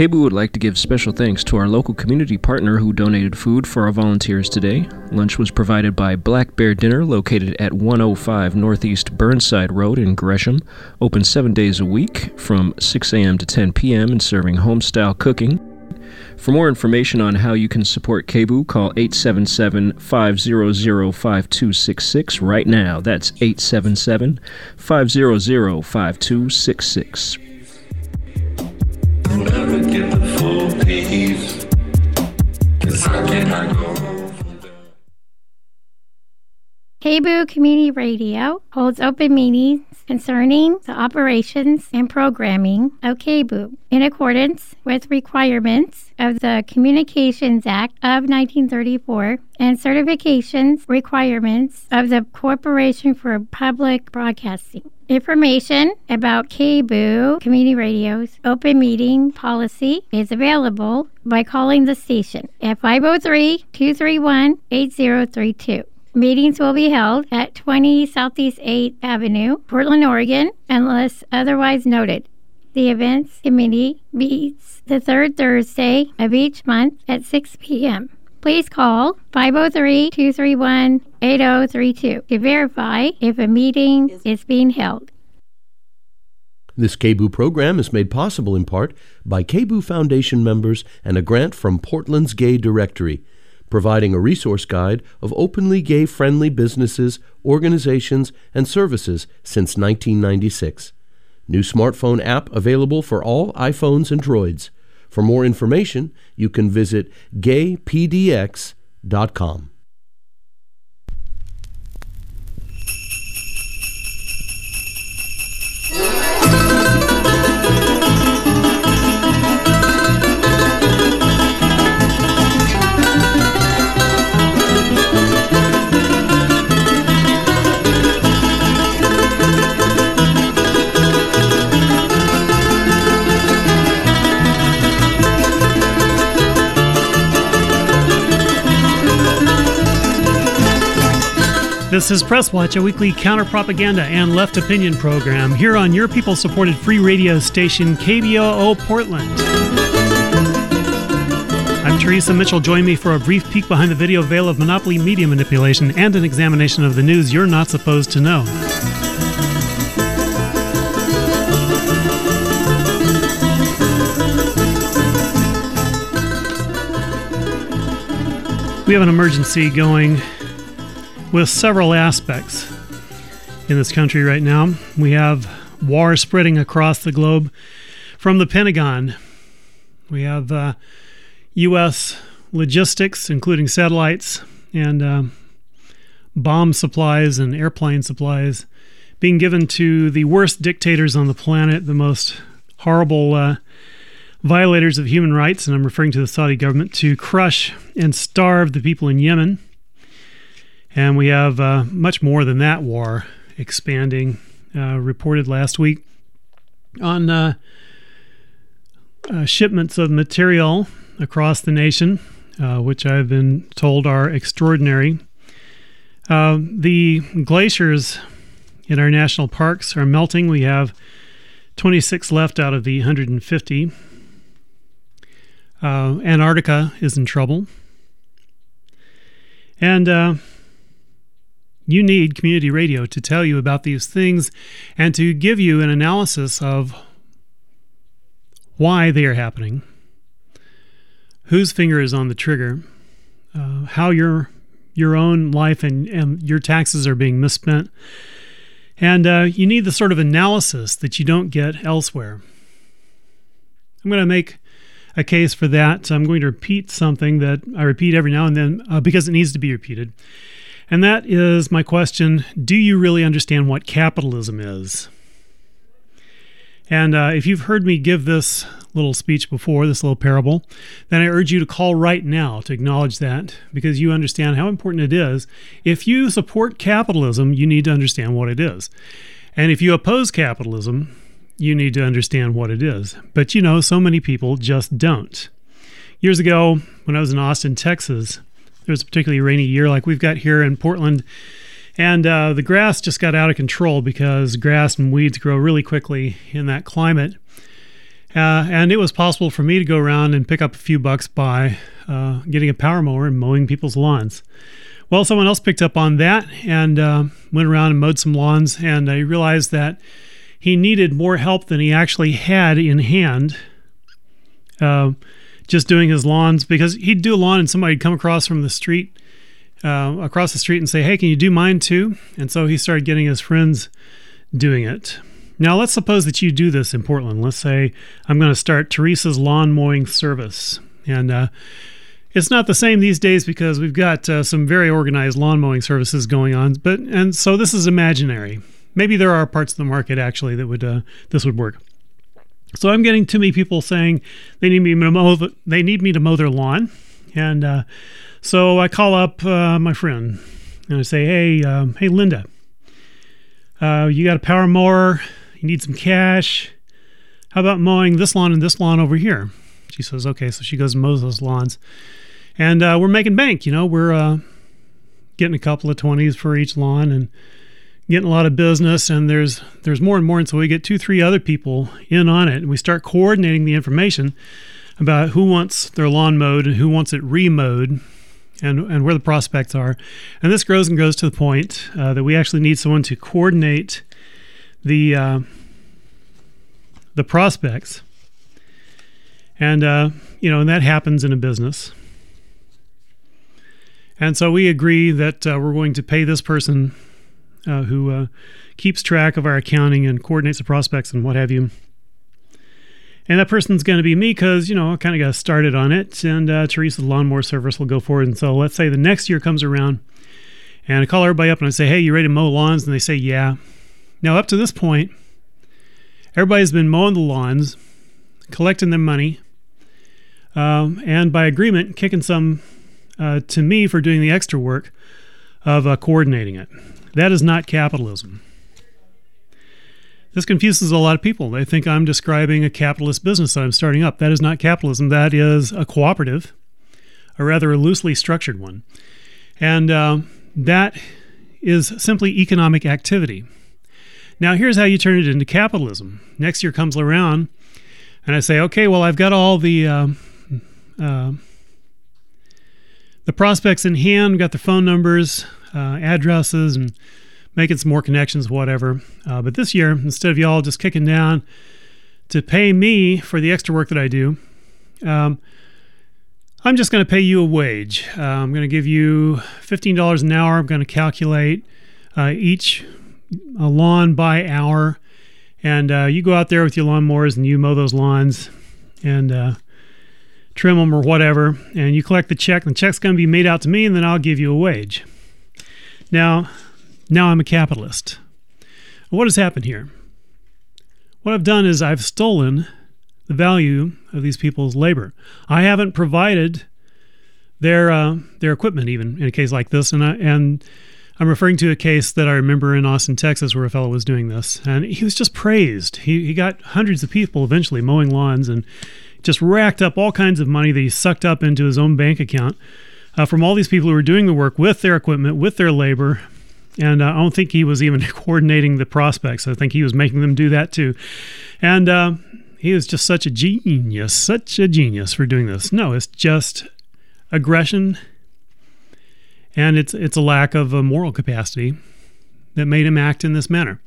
KBOO would like to give special thanks to our local community partner who donated food for our volunteers today. Lunch was provided by Black Bear Dinner, located at 105 Northeast Burnside Road in Gresham. Open 7 days a week from 6 a.m. to 10 p.m. and serving home-style cooking. For more information on how you can support KBOO, call 877-500-5266 right now. That's 877-500-5266. Never get the full peace, 'cause I cannot go home from there. KBOO Community Radio holds open meetings concerning the operations and programming of KBOO in accordance with requirements of the Communications Act of 1934 and certifications requirements of the Corporation for Public Broadcasting. Information about KBOO Community Radio's open meeting policy is available by calling the station at 503-231-8032. Meetings will be held at 20 Southeast 8th Avenue, Portland, Oregon, unless otherwise noted. The events committee meets the third Thursday of each month at 6 p.m. Please call 503-231-8032 to verify if a meeting is being held. This KBOO program is made possible in part by KBOO Foundation members and a grant from Portland's Gay Directory, providing a resource guide of openly gay-friendly businesses, organizations, and services since 1996. New smartphone app available for all iPhones and Droids. For more information, you can visit gaypdx.com. This is Press Watch, a weekly counter-propaganda and left opinion program here on your people-supported free radio station, KBOO Portland. I'm Teresa Mitchell. Join me for a brief peek behind the video veil of monopoly media manipulation and an examination of the news you're not supposed to know. We have an emergency going with several aspects in this country right now. We have war spreading across the globe from the Pentagon. We have U.S. logistics, including satellites and bomb supplies and airplane supplies, being given to the worst dictators on the planet, the most horrible violators of human rights, and I'm referring to the Saudi government, to crush and starve the people in Yemen. And we have much more than that war expanding, reported last week on shipments of material across the nation, which I've been told are extraordinary. The glaciers in our national parks are melting. We have 26 left out of the 150. Antarctica is in trouble. And you need community radio to tell you about these things and to give you an analysis of why they are happening, whose finger is on the trigger, how your own life and your taxes are being misspent. And you need the sort of analysis that you don't get elsewhere. I'm going to make a case for that. I'm going to repeat something that I repeat every now and then because it needs to be repeated. And that is my question: do you really understand what capitalism is? And if you've heard me give this little speech before, this little parable, then I urge you to call right now to acknowledge that, because you understand how important it is. If you support capitalism, you need to understand what it is. And if you oppose capitalism, you need to understand what it is. But you know, so many people just don't. Years ago, when I was in Austin, Texas, there was a particularly rainy year like we've got here in Portland, and the grass just got out of control because grass and weeds grow really quickly in that climate. And it was possible for me to go around and pick up a few bucks by getting a power mower and mowing people's lawns. Well, someone else picked up on that and went around and mowed some lawns, and I realized that he needed more help than he actually had in hand just doing his lawns, because he'd do a lawn and somebody'd come across the street and say, hey, can you do mine too? And so he started getting his friends doing it. Now, let's suppose that you do this in Portland. Let's say I'm going to start Teresa's lawn mowing service. And it's not the same these days because we've got some very organized lawn mowing services going on. And so this is imaginary. Maybe there are parts of the market actually that this would work. So I'm getting too many people saying they need me to mow their lawn. And so I call up my friend and I say, hey, Linda, you got a power mower? You need some cash? How about mowing this lawn and this lawn over here? She says, okay. So she goes and mows those lawns. And we're making bank. We're getting a couple of 20s for each lawn and getting a lot of business. And there's more and more. And so we get 2-3 other people in on it. And we start coordinating the information about who wants their lawn mowed and who wants it remowed and where the prospects are. And this grows and grows to the point that we actually need someone to coordinate the prospects. And, and that happens in a business. And so we agree that we're going to pay this person who keeps track of our accounting and coordinates the prospects and what have you. And that person's going to be me because, I kind of got started on it. And Teresa's lawnmower service will go forward. And so let's say the next year comes around and I call everybody up and I say, hey, you ready to mow lawns? And they say, yeah. Now, up to this point, everybody's been mowing the lawns, collecting their money, and by agreement, kicking some to me for doing the extra work of coordinating it. That is not capitalism. This confuses a lot of people. They think I'm describing a capitalist business that I'm starting up. That is not capitalism. That is a cooperative, or rather a loosely structured one. And that is simply economic activity. Now, here's how you turn it into capitalism. Next year comes around, and I say, okay, well, I've got all the prospects in hand, got their phone numbers, addresses, and making some more connections, whatever. But this year, instead of y'all just kicking down to pay me for the extra work that I do, I'm just going to pay you a wage. I'm going to give you $15 an hour. I'm going to calculate each lawn by hour, and you go out there with your lawnmowers and you mow those lawns and trim them or whatever, and you collect the check. The check's going to be made out to me, and then I'll give you a wage. Now I'm a capitalist. What has happened here? What I've done is I've stolen the value of these people's labor. I haven't provided their equipment, even in a case like this, and I'm referring to a case that I remember in Austin, Texas, where a fellow was doing this, and he was just praised. He got hundreds of people eventually mowing lawns and just racked up all kinds of money that he sucked up into his own bank account from all these people who were doing the work with their equipment, with their labor. And I don't think he was even coordinating the prospects. I think he was making them do that too. And he was just such a genius for doing this. No, it's just aggression. And it's a lack of moral capacity that made him act in this manner.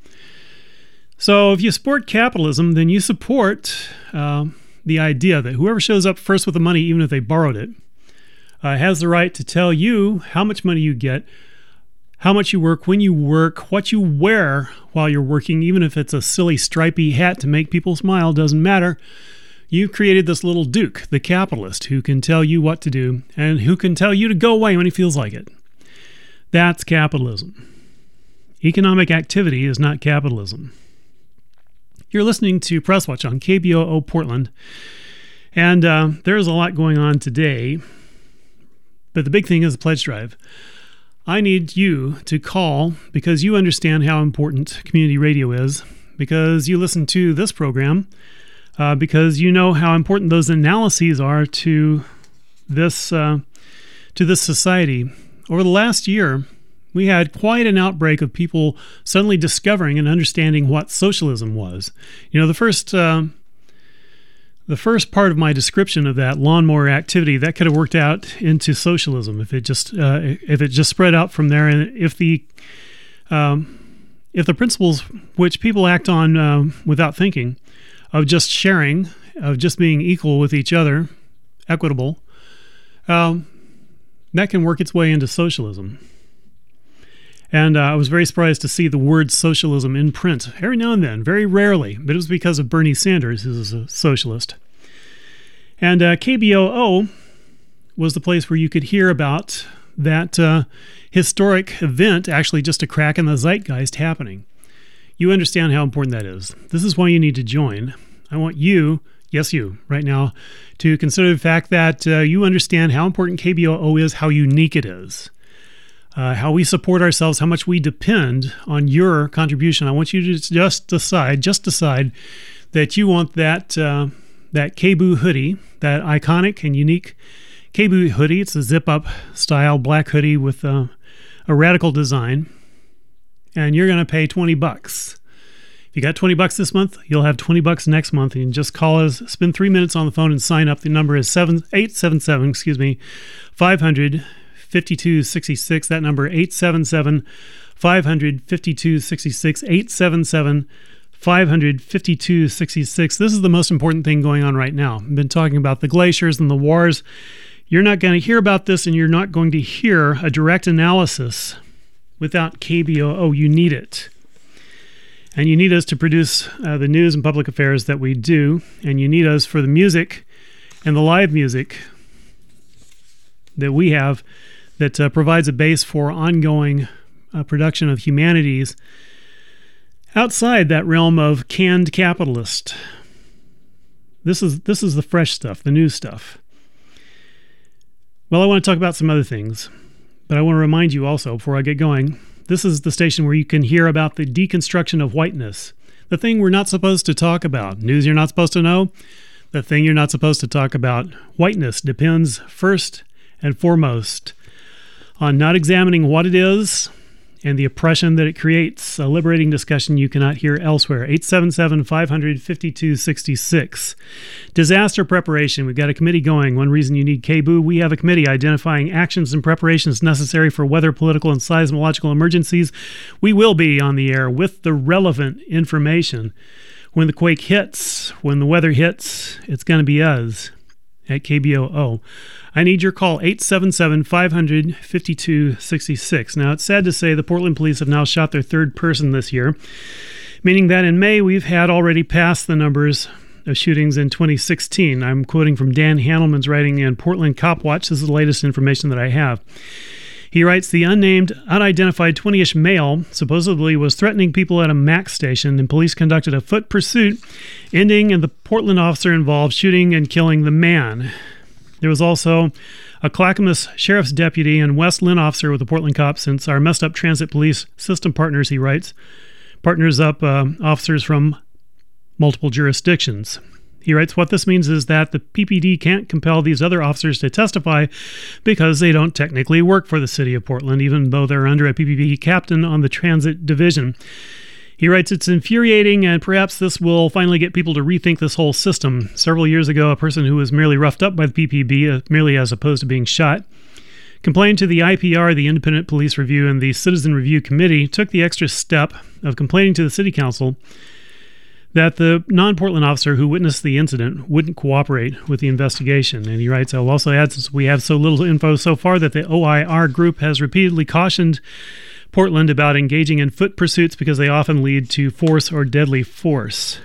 So if you support capitalism, then you support the idea that whoever shows up first with the money, even if they borrowed it, has the right to tell you how much money you get, how much you work, when you work, what you wear while you're working, even if it's a silly stripy hat to make people smile, doesn't matter. You've created this little duke, the capitalist, who can tell you what to do and who can tell you to go away when he feels like it. That's capitalism. Economic activity is not capitalism. You're listening to Press Watch on KBOO Portland, and there's a lot going on today, but the big thing is the pledge drive. I need you to call because you understand how important community radio is, because you listen to this program, because you know how important those analyses are to this society. Over the last year, we had quite an outbreak of people suddenly discovering and understanding what socialism was. The first the first part of my description of that lawnmower activity, that could have worked out into socialism if it just spread out from there, and if the principles which people act on without thinking, of just sharing, of just being equal with each other, equitable, that can work its way into socialism. And I was very surprised to see the word socialism in print every now and then, very rarely, but it was because of Bernie Sanders, who's a socialist. And KBOO was the place where you could hear about that historic event, actually just a crack in the zeitgeist happening. You understand how important that is. This is why you need to join. I want you, yes you, right now, to consider the fact that you understand how important KBOO is, how unique it is. How we support ourselves, how much we depend on your contribution. I want you to just decide that you want that KBOO hoodie, that iconic and unique KBOO hoodie. It's a zip-up style black hoodie with a radical design, and you're going to pay $20. If you got $20 this month, you'll have $20 next month. And just call us, spend 3 minutes on the phone and sign up. The number is 877, 500 5266. That number 877 500 5266, 877 500 5266. This is the most important thing going on right now. I've been talking about the glaciers and the wars. You're not going to hear about this, and you're not going to hear a direct analysis without KBOO. You need it. And you need us to produce the news and public affairs that we do, and you need us for the music and the live music that we have that provides a base for ongoing production of humanities outside that realm of canned capitalist. This is the fresh stuff, the new stuff. Well, I want to talk about some other things, but I want to remind you also, before I get going, this is the station where you can hear about the deconstruction of whiteness, the thing we're not supposed to talk about, news you're not supposed to know, the thing you're not supposed to talk about. Whiteness depends first and foremost on not examining what it is and the oppression that it creates, a liberating discussion you cannot hear elsewhere. 877-500-5266. Disaster preparation. We've got a committee going. One reason you need KBOO, we have a committee identifying actions and preparations necessary for weather, political, and seismological emergencies. We will be on the air with the relevant information. When the quake hits, when the weather hits, it's going to be us at KBOO. I need your call, 877-500-5266. Now, it's sad to say the Portland police have now shot their third person this year, meaning that in May we've had already passed the numbers of shootings in 2016. I'm quoting from Dan Handelman's writing in Portland Cop Watch. This is the latest information that I have. He writes, the unnamed, unidentified 20-ish male supposedly was threatening people at a MAX station, and police conducted a foot pursuit, ending in the Portland officer involved shooting and killing the man. There was also a Clackamas sheriff's deputy and West Lynn officer with the Portland cops, since our messed up transit police system partners, he writes, partners up officers from multiple jurisdictions. He writes, what this means is that the PPD can't compel these other officers to testify because they don't technically work for the city of Portland, even though they're under a PPD captain on the transit division. He writes, it's infuriating, and perhaps this will finally get people to rethink this whole system. Several years ago, a person who was merely roughed up by the PPD, merely as opposed to being shot, complained to the IPR, the Independent Police Review, and the Citizen Review Committee, took the extra step of complaining to the City Council that the non-Portland officer who witnessed the incident wouldn't cooperate with the investigation. And he writes, I'll also add, since we have so little info so far, that the OIR group has repeatedly cautioned Portland about engaging in foot pursuits because they often lead to force or deadly force.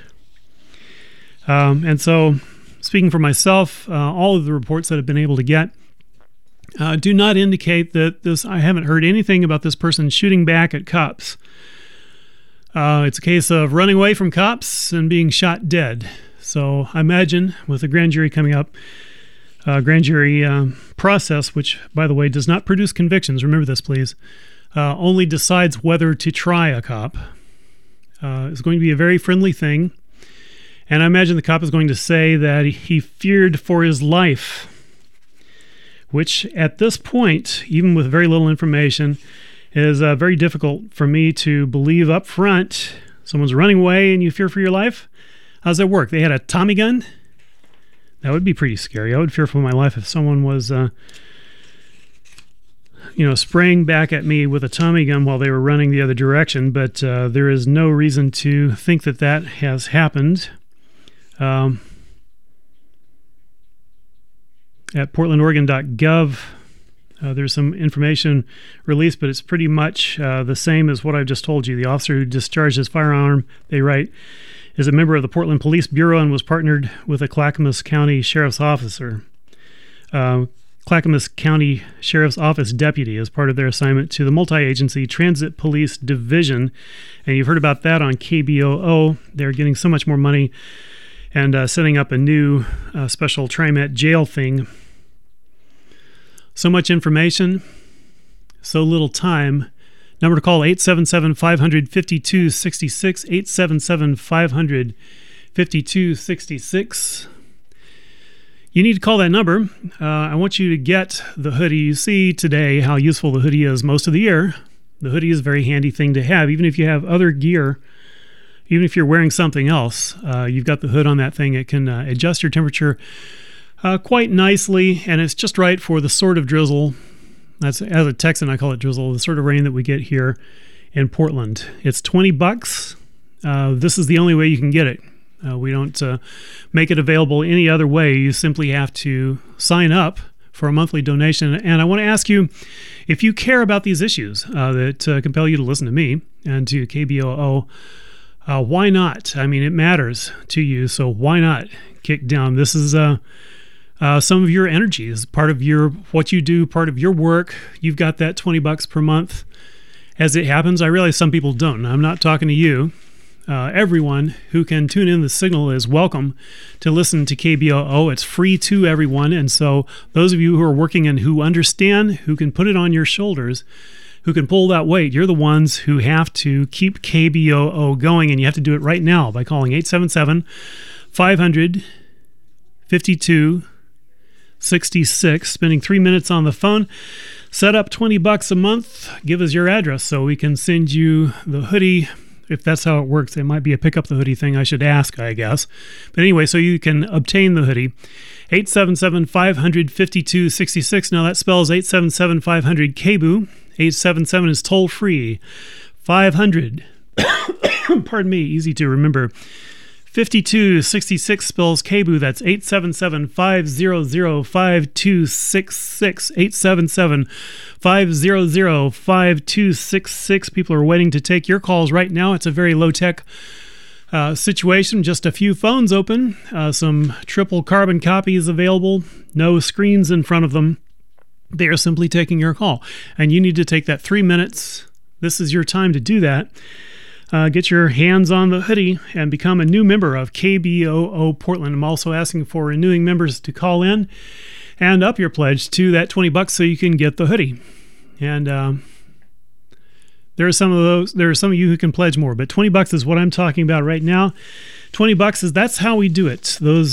And so, speaking for myself, all of the reports that I've been able to get do not indicate that this. I haven't heard anything about this person shooting back at cops. It's a case of running away from cops and being shot dead. So I imagine with the grand jury coming up, grand jury process, which, by the way, does not produce convictions. Remember this, please. Only decides whether to try a cop. It's going to be a very friendly thing. And I imagine the cop is going to say that he feared for his life, which at this point, even with very little information, is very difficult for me to believe up front. Someone's running away and you fear for your life? How does that work? They had a Tommy gun? That would be pretty scary. I would fear for my life if someone was, spraying back at me with a Tommy gun while they were running the other direction. But there is no reason to think that that has happened. At portlandoregon.gov, there's some information released, but it's pretty much the same as what I've just told you. The officer who discharged his firearm, they write, is a member of the Portland Police Bureau and was partnered with a Clackamas County Sheriff's Officer. Clackamas County Sheriff's Office deputy as part of their assignment to the Multi-Agency Transit Police Division. And you've heard about that on KBOO. They're getting so much more money and setting up a new special TriMet jail thing. So much information, so little time. Number to call, 877-500-5266, 877-500-5266. You need to call that number. I want you to get the hoodie. You see today how useful the hoodie is most of the year. The hoodie is a very handy thing to have. Even if you have other gear, even if you're wearing something else, you've got the hood on that thing. It can adjust your temperature quite nicely, and it's just right for the sort of drizzle. That's, as a Texan, I call it drizzle, the sort of rain that we get here in Portland. It's $20. This is the only way you can get it. We don't make it available any other way. You simply have to sign up for a monthly donation. And I want to ask you, if you care about these issues that compel you to listen to me and to KBOO, why not? I mean, it matters to you, so why not kick down? This is some of your energy is part of what you do, part of your work. You've got that $20 per month. As it happens, I realize some people don't. I'm not talking to you. Everyone who can tune in the signal is welcome to listen to KBOO. It's free to everyone. And so those of you who are working and who understand, who can put it on your shoulders, who can pull that weight, you're the ones who have to keep KBOO going. And you have to do it right now by calling 877-500-5266, spending 3 minutes on the phone. Set up $20 a month. Give us your address so we can send you the hoodie. If that's how it works, it might be a pick up the hoodie thing. I should ask, I guess. But anyway, so you can obtain the hoodie. 877-500-5266. Now that spells 877-500-KBOO. 877 is toll free. 500, pardon me, easy to remember. 5266 spells KBOO. That's 877-500-5266. 877-500-5266. People are waiting to take your calls right now. It's a very low-tech situation. Just a few phones open. Some triple carbon copies available. No screens in front of them. They are simply taking your call. And you need to take that 3 minutes. This is your time to do that. Get your hands on the hoodie and become a new member of KBOO Portland. I'm also asking for renewing members to call in and up your pledge to that $20 so you can get the hoodie. And there are some of you who can pledge more, but $20 is what I'm talking about right now. $20 that's how we do it. Those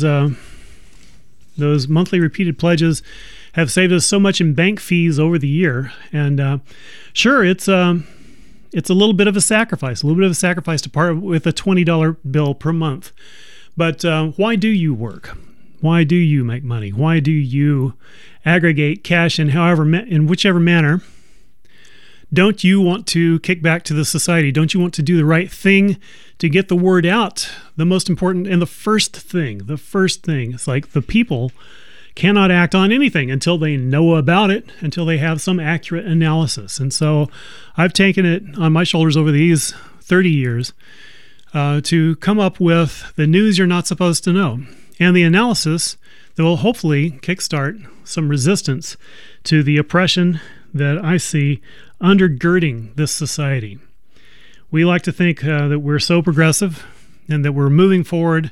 monthly repeated pledges have saved us so much in bank fees over the year. And sure, it's a little bit of a sacrifice to part with a $20 bill per month. But why do you work? Why do you make money? Why do you aggregate cash in whichever manner? Don't you want to kick back to the society? Don't you want to do the right thing to get the word out? The most important and the first thing, it's like the people cannot act on anything until they know about it, until they have some accurate analysis. And so I've taken it on my shoulders over these 30 years to come up with the news you're not supposed to know and the analysis that will hopefully kickstart some resistance to the oppression that I see undergirding this society. We like to think that we're so progressive and that we're moving forward.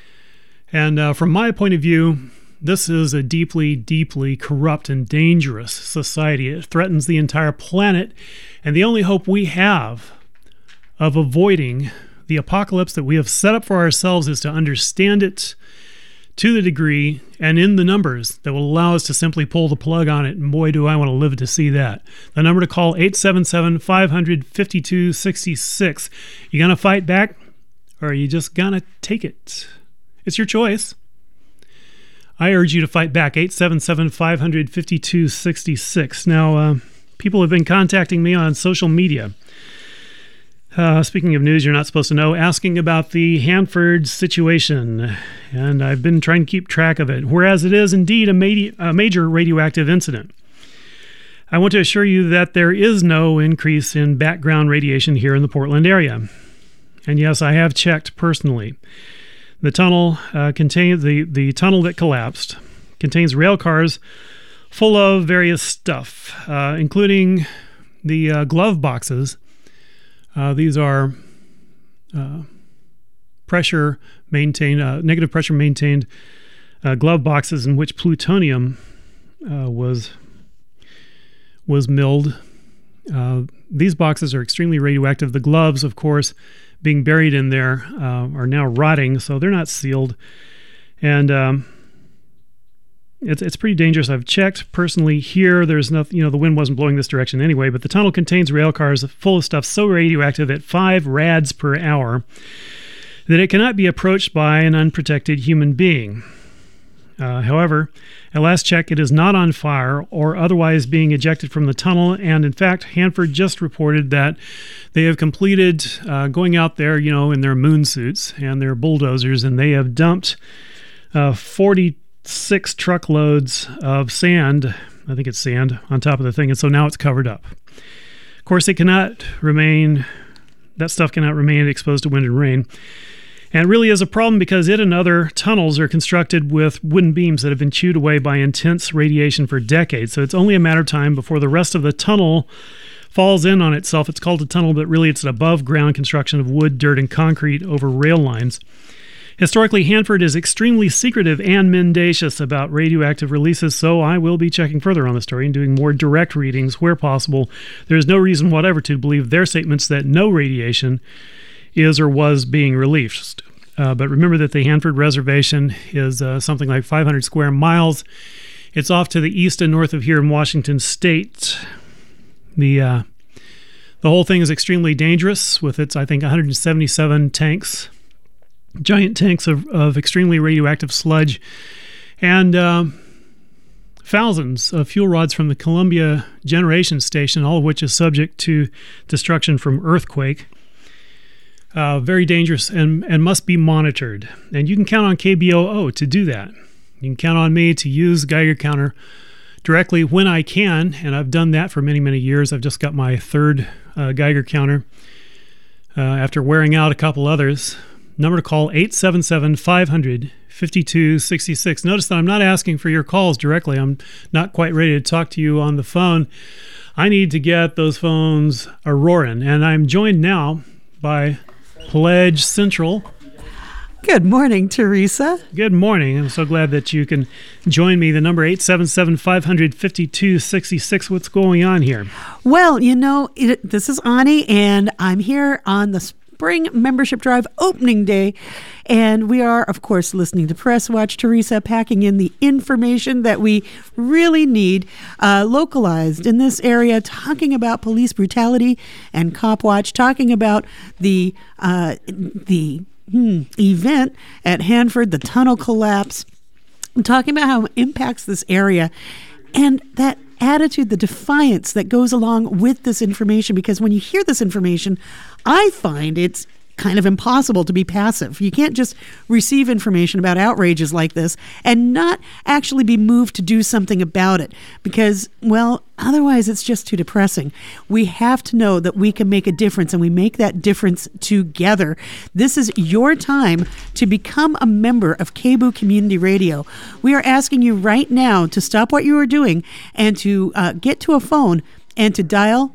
And from my point of view, this is a deeply, deeply corrupt and dangerous society. It threatens the entire planet. And the only hope we have of avoiding the apocalypse that we have set up for ourselves is to understand it to the degree and in the numbers that will allow us to simply pull the plug on it. And boy, do I want to live to see that. The number to call, 877-500-5266. You going to fight back or are you just going to take it? It's your choice. I urge you to fight back. 877-500-5266. Now, people have been contacting me on social media. Speaking of news you're not supposed to know, asking about the Hanford situation, and I've been trying to keep track of it, whereas it is indeed a major radioactive incident. I want to assure you that there is no increase in background radiation here in the Portland area. And yes, I have checked personally. The tunnel contains the tunnel that collapsed contains rail cars full of various stuff, including the glove boxes. These are pressure maintained, negative pressure maintained glove boxes in which plutonium was milled. These boxes are extremely radioactive. The gloves, of course, being buried in there, are now rotting, so they're not sealed. And it's pretty dangerous. I've checked personally here. There's nothing, the wind wasn't blowing this direction anyway, but the tunnel contains rail cars full of stuff so radioactive at 5 rads per hour that it cannot be approached by an unprotected human being. However, at last check, it is not on fire or otherwise being ejected from the tunnel. And in fact, Hanford just reported that they have completed going out there, in their moon suits and their bulldozers, and they have dumped 46 truckloads of sand. I think it's sand on top of the thing. And so now it's covered up. Of course, that stuff cannot remain exposed to wind and rain. And it really is a problem because it and other tunnels are constructed with wooden beams that have been chewed away by intense radiation for decades. So it's only a matter of time before the rest of the tunnel falls in on itself. It's called a tunnel, but really it's an above-ground construction of wood, dirt, and concrete over rail lines. Historically, Hanford is extremely secretive and mendacious about radioactive releases, so I will be checking further on the story and doing more direct readings where possible. There is no reason whatever to believe their statements that no radiation is or was being released. But remember that the Hanford Reservation is something like 500 square miles. It's off to the east and north of here in Washington State. The whole thing is extremely dangerous with its, I think, 177 tanks, giant tanks of extremely radioactive sludge, and thousands of fuel rods from the Columbia Generation Station, all of which is subject to destruction from earthquake. Very dangerous and must be monitored. And you can count on KBOO to do that. You can count on me to use Geiger counter directly when I can, and I've done that for many, many years. I've just got my third Geiger counter after wearing out a couple others. Number to call, 877-500-5266. Notice that I'm not asking for your calls directly. I'm not quite ready to talk to you on the phone. I need to get those phones a-roaring, and I'm joined now by Pledge Central. Good morning, Teresa. Good morning. I'm so glad that you can join me. The number 877-500-5266. What's going on here? Well, this is Ani, and I'm here on the Spring Membership Drive opening day. And we are, of course, listening to Press Watch, Teresa, packing in the information that we really need localized in this area, talking about police brutality and Cop Watch, talking about the event at Hanford, the tunnel collapse, talking about how it impacts this area, and that attitude, the defiance that goes along with this information, because when you hear this information, I find it's kind of impossible to be passive. You can't just receive information about outrages like this and not actually be moved to do something about it because, well, otherwise it's just too depressing. We have to know that we can make a difference, and we make that difference together. This is your time to become a member of KBOO Community Radio. We are asking you right now to stop what you are doing and to get to a phone and to dial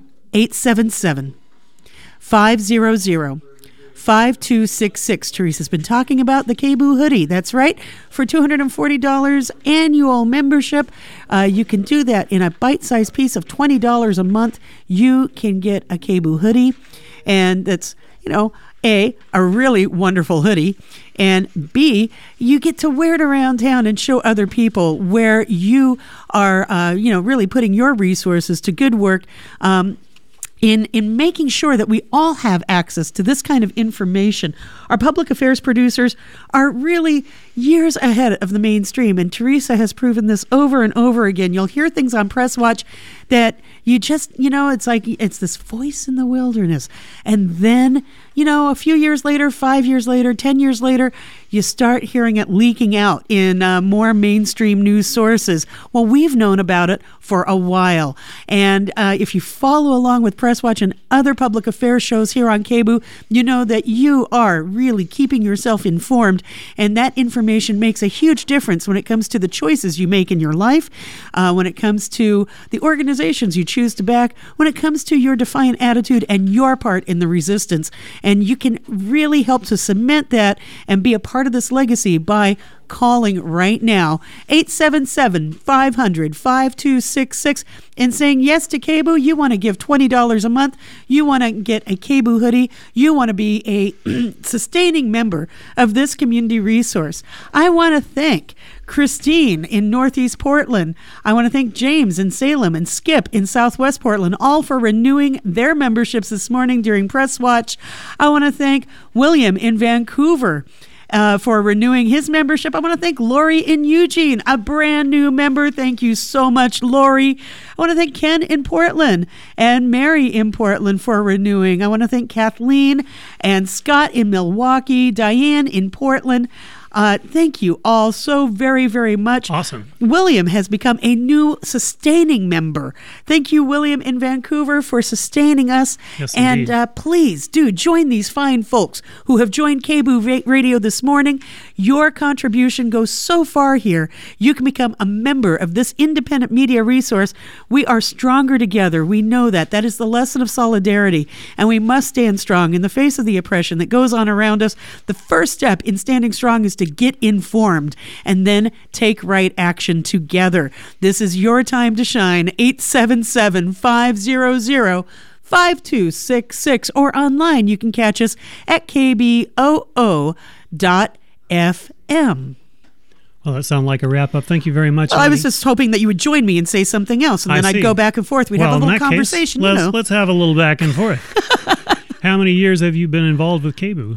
877-500-5266. Teresa's been talking about the KBOO hoodie. That's right. For $240 annual membership, you can do that in a bite-sized piece of $20 a month. You can get a KBOO hoodie, and that's, A, a really wonderful hoodie, and B, you get to wear it around town and show other people where you are, really putting your resources to good work. in making sure that we all have access to this kind of information. Our public affairs producers are really years ahead of the mainstream, and Teresa has proven this over and over again. You'll hear things on Press Watch that you just, it's like it's this voice in the wilderness. And then, a few years later, 5 years later, 10 years later, you start hearing it leaking out in more mainstream news sources. Well, we've known about it for a while. And if you follow along with Press Watch and other public affairs shows here on KBOO, you know that you are really keeping yourself informed. And that information makes a huge difference when it comes to the choices you make in your life, when it comes to the organizations you choose to back, when it comes to your defiant attitude and your part in the resistance. And you can really help to cement that and be a part of this legacy by calling right now, 877-500-5266, and saying yes to KBOO. You want to give $20 a month. You want to get a KBOO hoodie. You want to be a sustaining member of this community resource. I want to thank Christine in Northeast Portland. I want to thank James in Salem and Skip in Southwest Portland, all for renewing their memberships this morning during Press Watch. I want to thank William in Vancouver for renewing his membership. I want to thank Lori in Eugene, a brand new member. Thank you so much, Lori. I want to thank Ken in Portland and Mary in Portland for renewing. I want to thank Kathleen and Scott in Milwaukee, Diane in Portland. Thank you all so very, very much. Awesome. William has become a new sustaining member. Thank you, William in Vancouver, for sustaining us. Yes, and please do join these fine folks who have joined KBOO Radio this morning. Your contribution goes so far here. You can become a member of this independent media resource. We are stronger together. We know that. That is the lesson of solidarity. And we must stand strong in the face of the oppression that goes on around us. The first step in standing strong is to get informed and then take right action together. This is your time to shine. 877-500-5266, or online you can catch us at kboo.fm. Well, that sounds like a wrap-up. Thank you very much. I was just hoping that you would join me and say something else, and then I'd go back and forth. We'd have a little conversation. Let's have a little back and forth. How many years have you been involved with KBOO?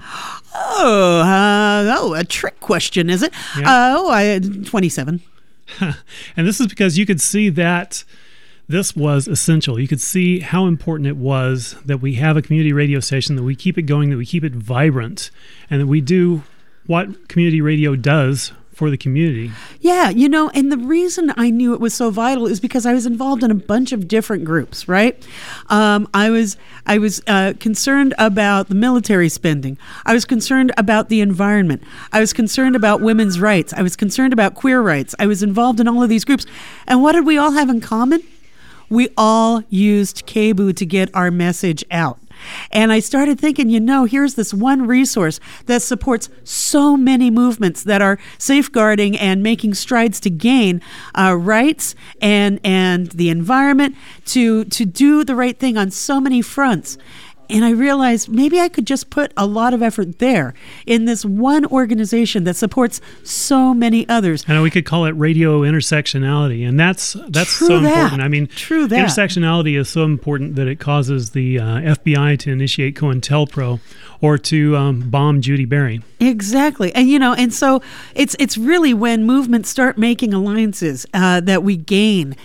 A trick question, is it? Yeah. 27. And this is because you could see that this was essential. You could see how important it was that we have a community radio station, that we keep it going, that we keep it vibrant, and that we do what community radio does for the community. Yeah, and the reason I knew it was so vital is because I was involved in a bunch of different groups, right? I was concerned about the military spending. I was concerned about the environment. I was concerned about women's rights. I was concerned about queer rights. I was involved in all of these groups. And what did we all have in common? We all used KBOO to get our message out. And I started thinking, here's this one resource that supports so many movements that are safeguarding and making strides to gain rights and the environment, to do the right thing on so many fronts. And I realized maybe I could just put a lot of effort there in this one organization that supports so many others. And we could call it radio intersectionality, and that's so important. I mean, intersectionality is so important that it causes the FBI to initiate COINTELPRO or to bomb Judy Berry. Exactly. And, and so it's really when movements start making alliances that we gain,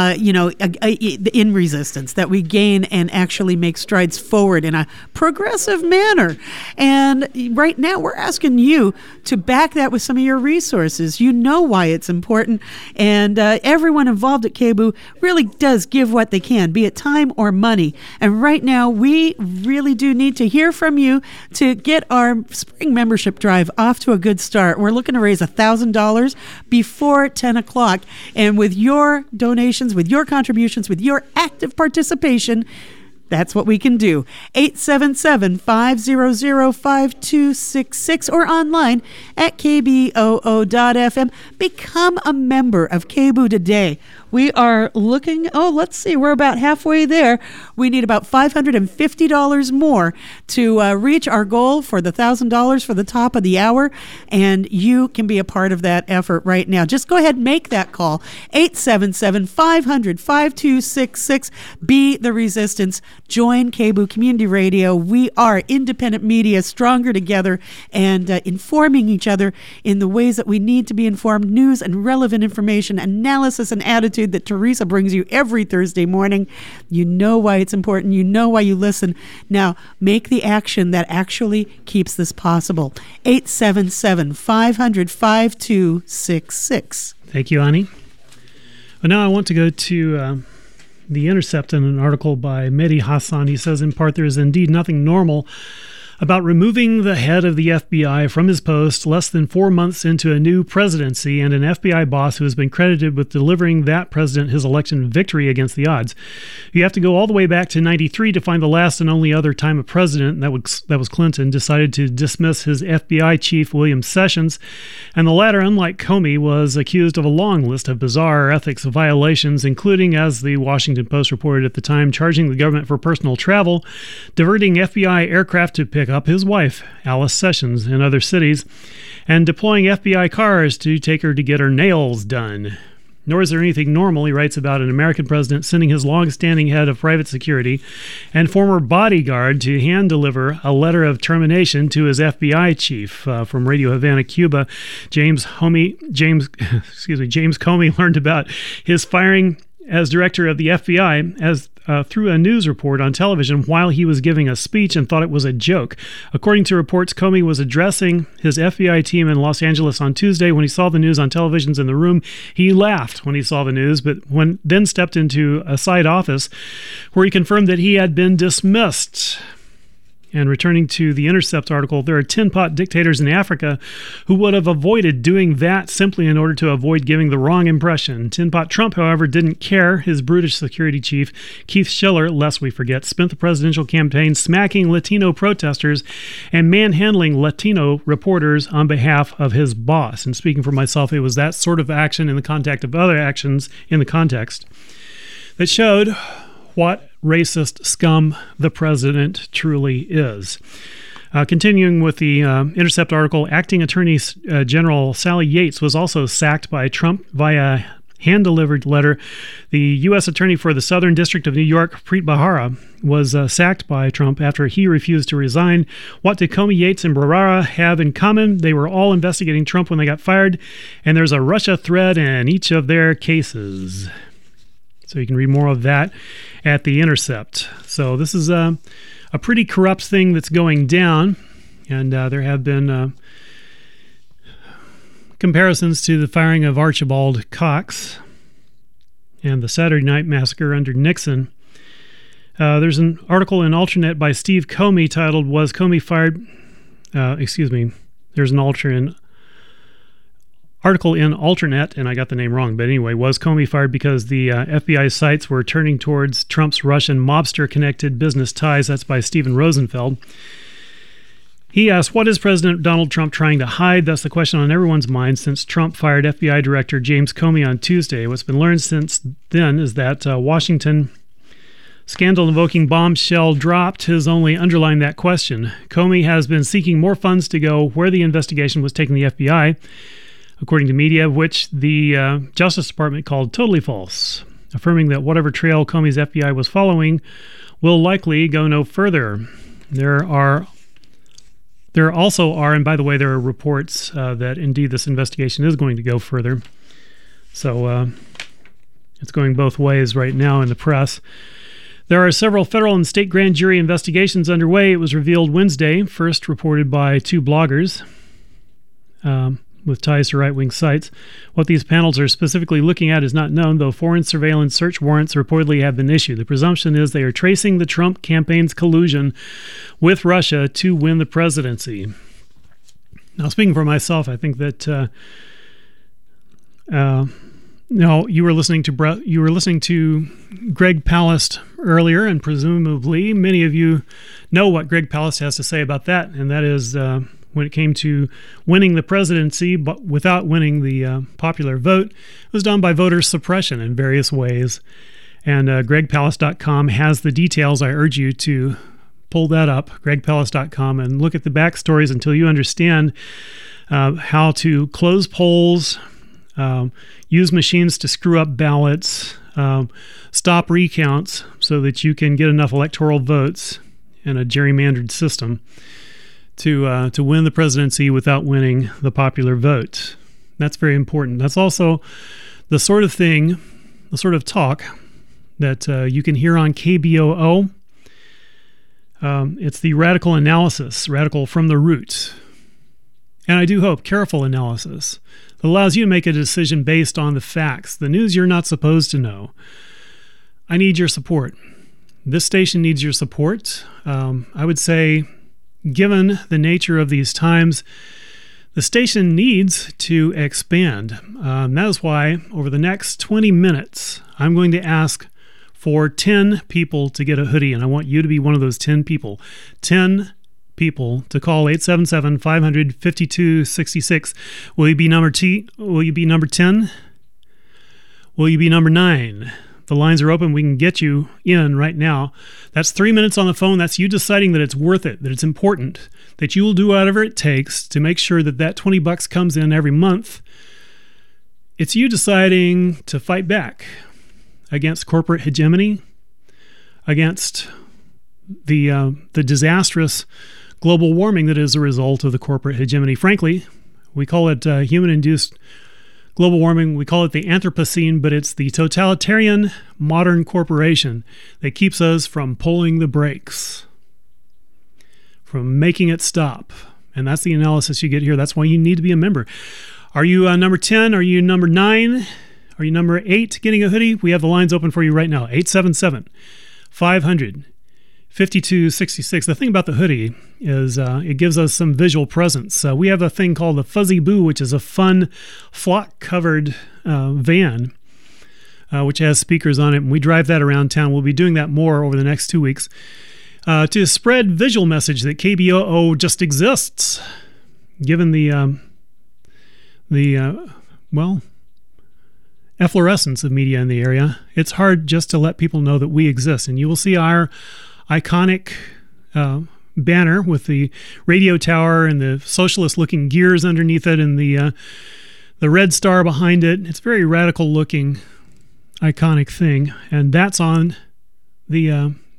in resistance, that we gain and actually make strides forward in a progressive manner. And right now we're asking you to back that with some of your resources. You know why it's important. And everyone involved at KBOO really does give what they can, be it time or money. And right now we really do need to hear from you to get our spring membership drive off to a good start. We're looking to raise $1,000 before 10 o'clock. And with your donations, with your contributions, with your active participation, that's what we can do. 877-500-5266 or online at kboo.fm. Become a member of KBOO today. We are looking, let's see, we're about halfway there. We need about $550 more to reach our goal for the $1,000 for the top of the hour, and you can be a part of that effort right now. Just go ahead and make that call, 877-500-5266. Be the resistance. Join KBOO Community Radio. We are independent media, stronger together, and informing each other in the ways that we need to be informed. News and relevant information, analysis and attitude that Teresa brings you every Thursday morning. You know why it's important. You know why you listen. Now, make the action that actually keeps this possible. 877-500-5266. Thank you, Ani. Well, now I want to go to The Intercept in an article by Mehdi Hassan. He says, in part, there is indeed nothing normal about removing the head of the FBI from his post less than 4 months into a new presidency and an FBI boss who has been credited with delivering that president his election victory against the odds. You have to go all the way back to 93 to find the last and only other time a president, that was Clinton, decided to dismiss his FBI chief, William Sessions, and the latter, unlike Comey, was accused of a long list of bizarre ethics violations, including, as the Washington Post reported at the time, charging the government for personal travel, diverting FBI aircraft to pick up his wife, Alice Sessions, in other cities, and deploying FBI cars to take her to get her nails done. Nor is there anything normal, he writes, about an American president sending his long-standing head of private security and former bodyguard to hand-deliver a letter of termination to his FBI chief. From Radio Havana, Cuba, James Comey learned about his firing as director of the FBI through a news report on television while he was giving a speech and thought it was a joke. According to reports, Comey was addressing his FBI team in Los Angeles on Tuesday. When he saw the news on televisions in the room, he laughed when he saw the news, but then stepped into a side office where he confirmed that he had been dismissed. And returning to the Intercept article, there are tin pot dictators in Africa who would have avoided doing that simply in order to avoid giving the wrong impression. Tin pot Trump, however, didn't care. His brutish security chief, Keith Schiller, lest we forget, spent the presidential campaign smacking Latino protesters and manhandling Latino reporters on behalf of his boss. And speaking for myself, it was that sort of action in the context of other actions in the context that showed what racist scum the president truly is. Continuing with the Intercept article, Acting Attorney General Sally Yates was also sacked by Trump via hand-delivered letter. The U.S. Attorney for the Southern District of New York, Preet Bharara, was sacked by Trump after he refused to resign. What did Comey, Yates, and Bharara have in common? They were all investigating Trump when they got fired, and there's a Russia thread in each of their cases. So you can read more of that at The Intercept. So this is a pretty corrupt thing that's going down, and there have been comparisons to the firing of Archibald Cox and the Saturday Night Massacre under Nixon. There's an article in Alternet by Steve Comey titled, Was Comey Fired? There's an article in Alternet, and I got the name wrong, but anyway, was Comey fired because the FBI sights were turning towards Trump's Russian mobster-connected business ties? That's by Stephen Rosenfeld. He asked, what is President Donald Trump trying to hide? That's the question on everyone's mind since Trump fired FBI Director James Comey on Tuesday. What's been learned since then is that Washington scandal-invoking bombshell dropped has only underlined that question. Comey has been seeking more funds to go where the investigation was taking the FBI, according to media, which the Justice Department called totally false, affirming that whatever trail Comey's FBI was following will likely go no further. There also are, and by the way, there are reports that indeed this investigation is going to go further. So it's going both ways right now in the press. There are several federal and state grand jury investigations underway. It was revealed Wednesday, first reported by two bloggers with ties to right-wing sites. What these panels are specifically looking at is not known, though foreign surveillance search warrants reportedly have been issued. The presumption is they are tracing the Trump campaign's collusion with Russia to win the presidency. Now, speaking for myself, I think that you were listening to Greg Palast earlier, and presumably many of you know what Greg Palast has to say about that, and that is when it came to winning the presidency, but without winning the popular vote, it was done by voter suppression in various ways. And GregPalast.com has the details. I urge you to pull that up, GregPalast.com, and look at the backstories until you understand how to close polls, use machines to screw up ballots, stop recounts so that you can get enough electoral votes in a gerrymandered system to win the presidency without winning the popular vote. That's very important. That's also the sort of thing, the sort of talk that you can hear on KBOO. It's the radical analysis, radical from the root. And I do hope careful analysis that allows you to make a decision based on the facts, the news you're not supposed to know. I need your support. This station needs your support. I would say, given the nature of these times, the station needs to expand. That is why over the next 20 minutes, I'm going to ask for 10 people to get a hoodie, and I want you to be one of those 10 people. 10 people to call 877-500-5266. Will you be number 10? Will you be number 10? Will you be number 9? The lines are open. We can get you in right now. That's 3 minutes on the phone. That's you deciding that it's worth it, that it's important, that you will do whatever it takes to make sure that that $20 comes in every month. It's you deciding to fight back against corporate hegemony, against the disastrous global warming that is a result of the corporate hegemony. Frankly, we call it human-induced global warming. We call it the Anthropocene, but it's the totalitarian modern corporation that keeps us from pulling the brakes, from making it stop. And that's the analysis you get here. That's why you need to be a member. Are you number 10? Are you number 9? Are you number 8 getting a hoodie? We have the lines open for you right now. 877-500-5266. The thing about the hoodie is it gives us some visual presence. We have a thing called the Fuzzy Boo, which is a fun flock-covered van, which has speakers on it, and we drive that around town. We'll be doing that more over the next 2 weeks to spread visual message that KBOO just exists, given the efflorescence of media in the area. It's hard just to let people know that we exist, and you will see our iconic banner with the radio tower and the socialist-looking gears underneath it and the red star behind it. It's a very radical-looking, iconic thing, and that's on the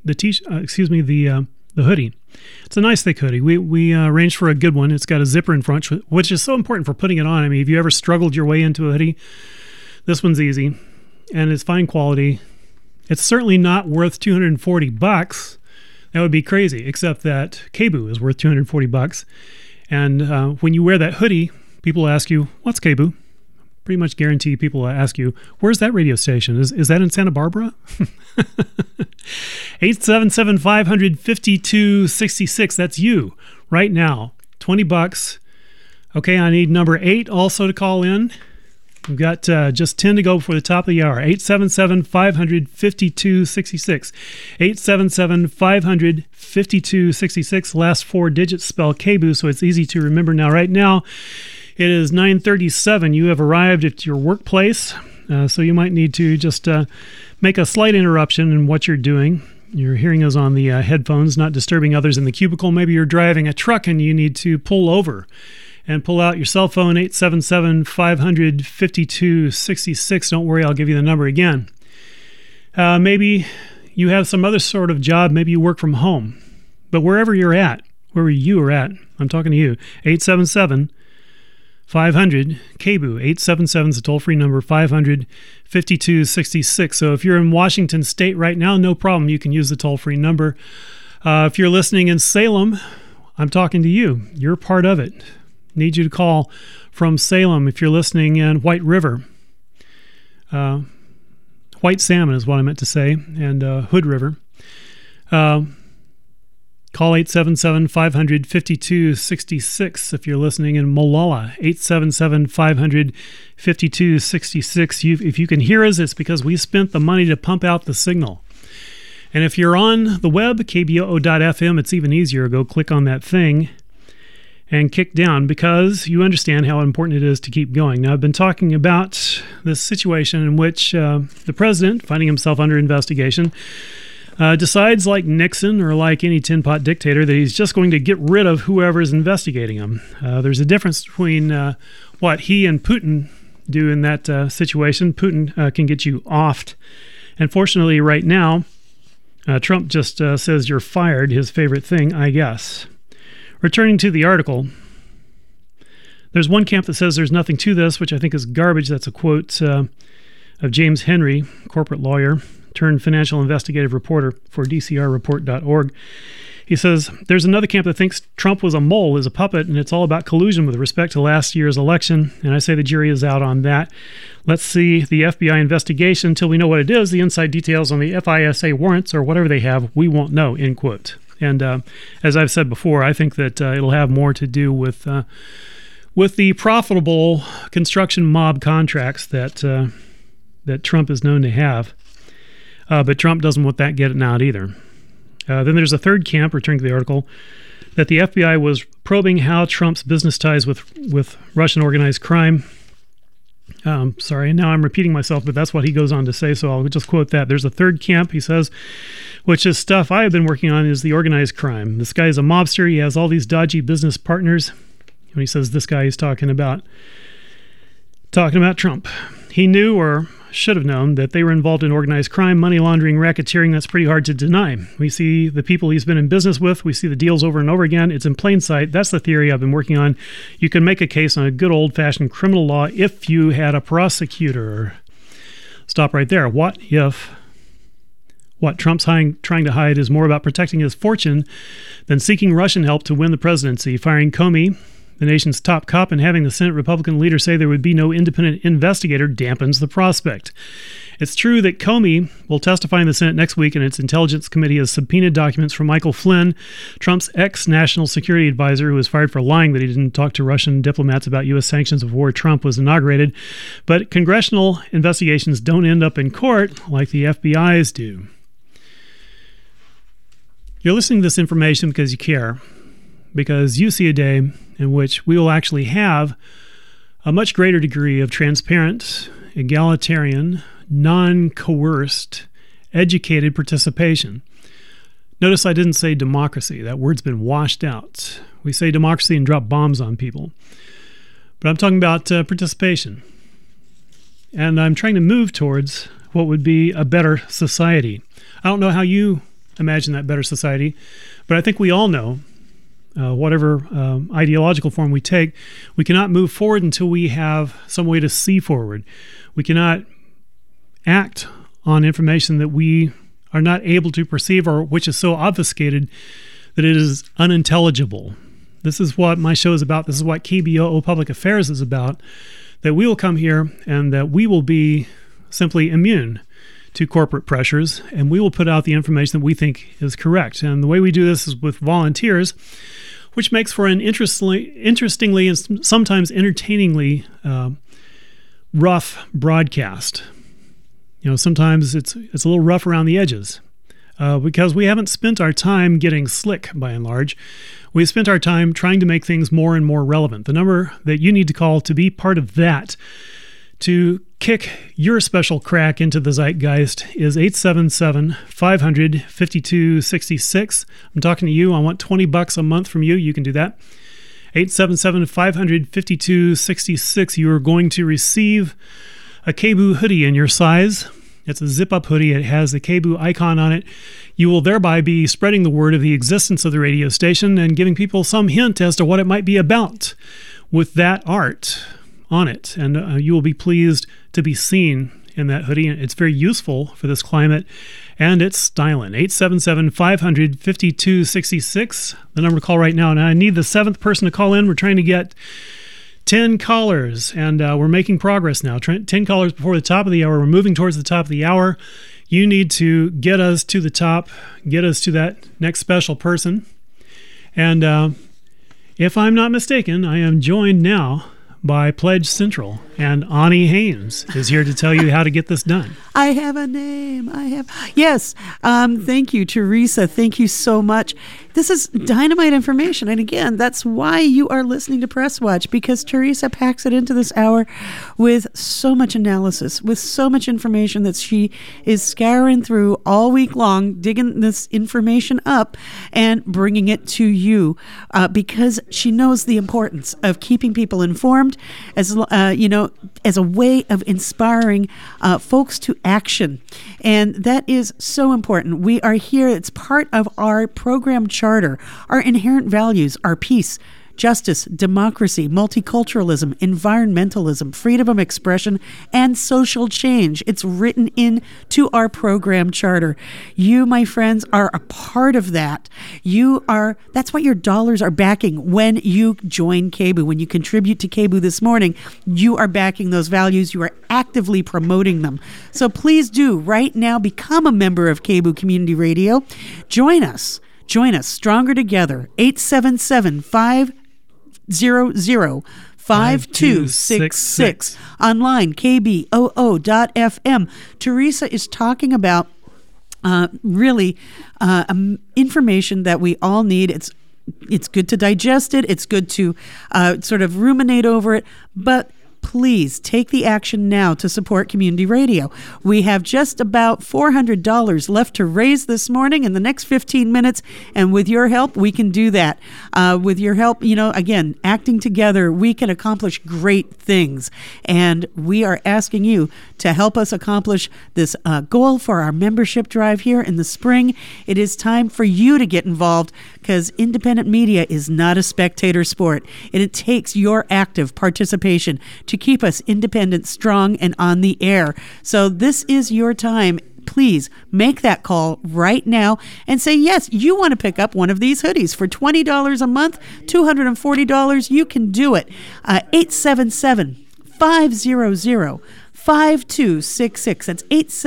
hoodie. It's a nice thick hoodie. We arranged for a good one. It's got a zipper in front, which is so important for putting it on. I mean, have you ever struggled your way into a hoodie? This one's easy, and it's fine quality. It's certainly not worth $240. That would be crazy, except that KBOO is worth $240. And when you wear that hoodie, people ask you, what's KBOO? Pretty much guarantee people ask you, where's that radio station? Is that in Santa Barbara? 877-500-5266. That's you right now. $20. Okay, I need number 8 also to call in. We've got just 10 to go before the top of the hour. 877-500-5266. 877-500-5266. Last 4 digits spell KBOO, so it's easy to remember now. Right now, it is 9:37. You have arrived at your workplace, so you might need to just make a slight interruption in what you're doing. You're hearing us on the headphones, not disturbing others in the cubicle. Maybe you're driving a truck and you need to pull over and pull out your cell phone, 877-500-5266. Don't worry, I'll give you the number again. Maybe you have some other sort of job. Maybe you work from home. But wherever you are at, I'm talking to you. 877-500-KBOO. 877 is a toll-free number, 500-5266. So if you're in Washington State right now, no problem. You can use the toll-free number. If you're listening in Salem, I'm talking to you. You're part of it. Need you to call from Salem. If you're listening in White River, White Salmon is what I meant to say, and Hood River, call 877-500-5266. If you're listening in Molalla, 877-500-5266. If you can hear us, it's because we spent the money to pump out the signal. And if you're on the web, kboo.fm, it's even easier. Go click on that thing and kick down, because you understand how important it is to keep going. Now, I've been talking about this situation in which the president, finding himself under investigation, decides, like Nixon or like any tin-pot dictator, that he's just going to get rid of whoever is investigating him. There's a difference between what he and Putin do in that situation. Putin can get you offed. And fortunately, right now, Trump just says you're fired, his favorite thing, I guess. Returning to the article, there's one camp that says there's nothing to this, which I think is garbage. That's a quote of James Henry, corporate lawyer, turned financial investigative reporter for DCRreport.org. He says, there's another camp that thinks Trump was a mole, is a puppet, and it's all about collusion with respect to last year's election. And I say the jury is out on that. Let's see the FBI investigation until we know what it is. The inside details on the FISA warrants or whatever they have, we won't know, end quote. And as I've said before, I think that it'll have more to do with the profitable construction mob contracts that Trump is known to have. But Trump doesn't want that getting out either. Then there's a third camp, returning to the article, that the FBI was probing how Trump's business ties with Russian organized crime. Sorry, now I'm repeating myself, but that's what he goes on to say, so I'll just quote that. There's a third camp, he says, which is stuff I have been working on, is the organized crime. This guy is a mobster. He has all these dodgy business partners. When he says this guy, he's talking about Trump. He knew, or should have known, that they were involved in organized crime, money laundering, racketeering. That's pretty hard to deny. We see the people he's been in business with. We see the deals over and over again. It's in plain sight. That's the theory I've been working on. You can make a case on a good old-fashioned criminal law if you had a prosecutor. Stop right there. What if what Trump's trying to hide is more about protecting his fortune than seeking Russian help to win the presidency? Firing Comey, the nation's top cop, and having the Senate Republican leader say there would be no independent investigator dampens the prospect. It's true that Comey will testify in the Senate next week, and its Intelligence Committee has subpoenaed documents from Michael Flynn, Trump's ex-national security advisor, who was fired for lying that he didn't talk to Russian diplomats about U.S. sanctions before Trump was inaugurated. But congressional investigations don't end up in court like the FBI's do. You're listening to this information because you care, because you see a day in which we will actually have a much greater degree of transparent, egalitarian, non-coerced, educated participation. Notice I didn't say democracy. That word's been washed out. We say democracy and drop bombs on people. But I'm talking about participation. And I'm trying to move towards what would be a better society. I don't know how you imagine that better society, but I think we all know whatever ideological form we take, we cannot move forward until we have some way to see forward. We cannot act on information that we are not able to perceive, or which is so obfuscated that it is unintelligible. This is what my show is about. This is what KBOO Public Affairs is about, that we will come here and that we will be simply immune to corporate pressures, and we will put out the information that we think is correct. And the way we do this is with volunteers, which makes for an interestingly and sometimes entertainingly rough broadcast. You know, sometimes it's a little rough around the edges because we haven't spent our time getting slick, by and large. We spent our time trying to make things more and more relevant. The number that you need to call to be part of that, to kick your special crack into the zeitgeist, is 877-500-5266. I'm talking to you. I want $20 a month from you. You can do that. 877-500-5266. You are going to receive a KBOO hoodie in your size. It's a zip-up hoodie. It has the KBOO icon on it. You will thereby be spreading the word of the existence of the radio station and giving people some hint as to what it might be about with that art on it. And you will be pleased to be seen in that hoodie. It's very useful for this climate, and it's styling. 877-500-5266, the number to call right now. And I need the seventh person to call in. We're trying to get 10 callers, and we're making progress now. 10 callers before the top of the hour. We're moving towards the top of the hour. You need to get us to the top, get us to that next special person. And if I'm not mistaken, I am joined now by Pledge Central, and Ani Haynes is here to tell you how to get this done. I have a name. Yes. Thank you, Teresa. Thank you so much. This is dynamite information. And again, that's why you are listening to Press Watch, because Teresa packs it into this hour with so much analysis, with so much information that she is scouring through all week long, digging this information up and bringing it to you because she knows the importance of keeping people informed informed, as as a way of inspiring folks to action. And that is so important. We are here. It's part of our program charter, our inherent values, our peace, justice, democracy, multiculturalism, environmentalism, freedom of expression, and social change. It's written into our program charter. You, my friends, are a part of that. That's what your dollars are backing when you join KBOO. When you contribute to KBOO this morning, you are backing those values. You are actively promoting them. So please do right now become a member of KBOO Community Radio. Join us. Stronger together. 877-500-5266. Online, kboo.fm. Teresa is talking about information that we all need. It's good to digest it. It's good to sort of ruminate over it. But please take the action now to support community radio. We have just about $400 left to raise this morning in the next 15 minutes. And with your help, we can do that. With your help, again, acting together, we can accomplish great things. And we are asking you to help us accomplish this goal for our membership drive here in the spring. It is time for you to get involved because independent media is not a spectator sport. And it takes your active participation to keep us independent, strong, and on the air. So this is your time. Please make that call right now and say, yes, you want to pick up one of these hoodies for $20 a month, $240. You can do it. 877-500-5266. That's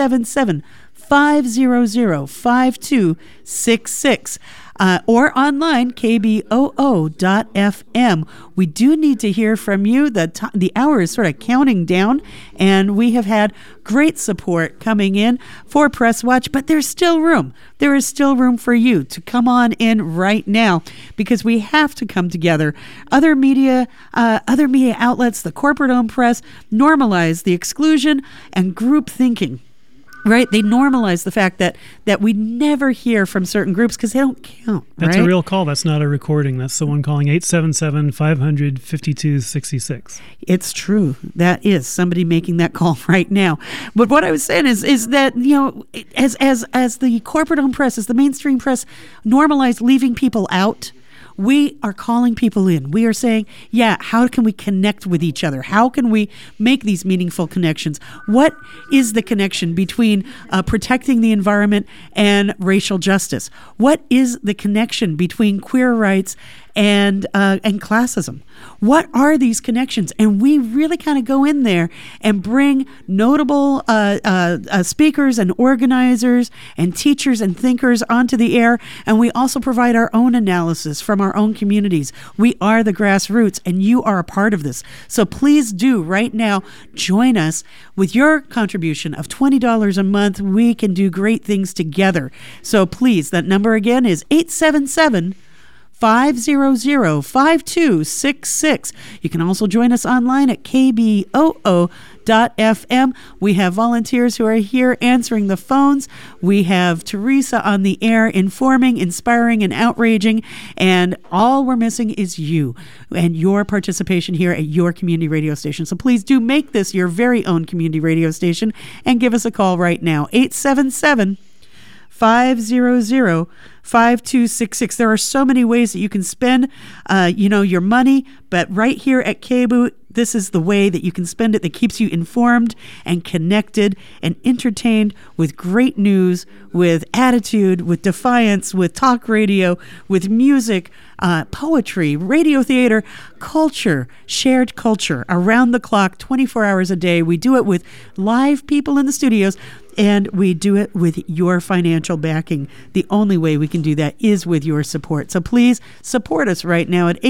877-500-5266. Or online, kboo.fm. We do need to hear from you. The hour is sort of counting down, and we have had great support coming in for Press Watch, but there's still room. There is still room for you to come on in right now because we have to come together. Other media outlets, the corporate-owned press, normalize the exclusion and group thinking. Right? They normalize the fact that we never hear from certain groups because they don't count. That's a real call. That's not a recording. That's the one calling 877-500-5266. It's true. That is somebody making that call right now. But what I was saying is that, as the corporate-owned press, as the mainstream press normalized leaving people out, we are calling people in. We are saying, how can we connect with each other? How can we make these meaningful connections? What is the connection between protecting the environment and racial justice? What is the connection between queer rights and classism? What are these connections? And we really kind of go in there and bring notable speakers and organizers and teachers and thinkers onto the air. And we also provide our own analysis from our own communities. We are the grassroots, and you are a part of this. So please do right now join us with your contribution of $20 a month. We can do great things together. So please, that number again is 877-500-5266. You can also join us online at kboo.fm. We have volunteers who are here answering the phones. We have Teresa on the air informing, inspiring, and outraging. And all we're missing is you and your participation here at your community radio station. So please do make this your very own community radio station and give us a call right now. 877-500-5266. There are so many ways that you can spend, your money, but right here at KBOO, this is the way that you can spend it that keeps you informed and connected and entertained with great news, with attitude, with defiance, with talk radio, with music, poetry, radio theater, culture, shared culture, around the clock, 24 hours a day. We do it with live people in the studios, and we do it with your financial backing. The only way we can do that is with your support. So please support us right now at